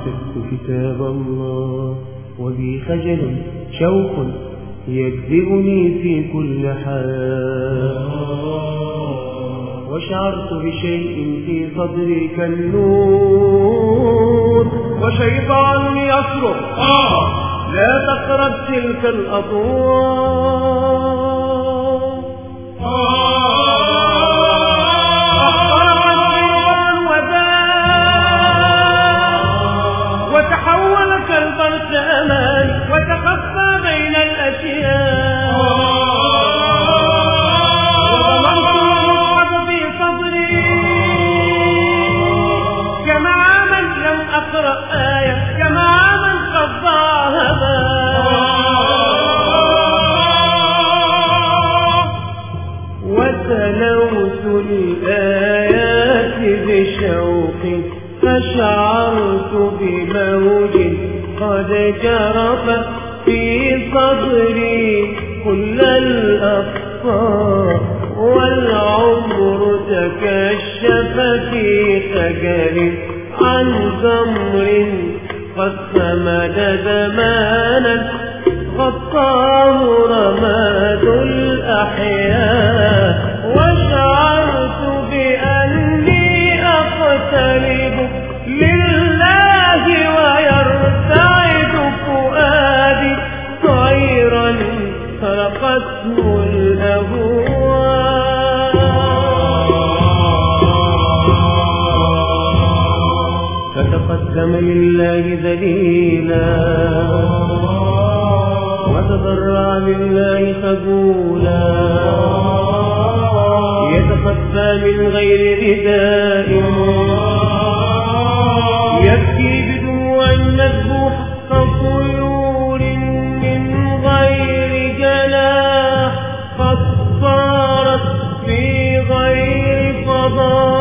مسكت كتاب الله وبي خجل شوق يجذبني في كل حال، وشعرت بشيء في صدري كالنور، وشيطان يصرخ لا تقرب تلك الأضواء. وتحول كالبرق أمامي وتخفى بين الأشياء، وضمنت المصحف في صدري كما من لم أقرأ آية، كما من قد ذهبا. وتلوت الآيات بشوق فشعرت بموج قد جرف في صدري كل الأقطار، والعمر تكشف في خجل عن جمر قد ثمد زمانا غطاه رماد الأحياء. وشعرت بأني أقترب لله ويرتعد فؤادي طيرا سرقته الأهواء. فتقدم لله ذليلا وتضرع لله خجولا، يتخفى من غير رداء، يبكي بدموع مذبوح كطيور من غير جناح، قد صارت في غير فضاء.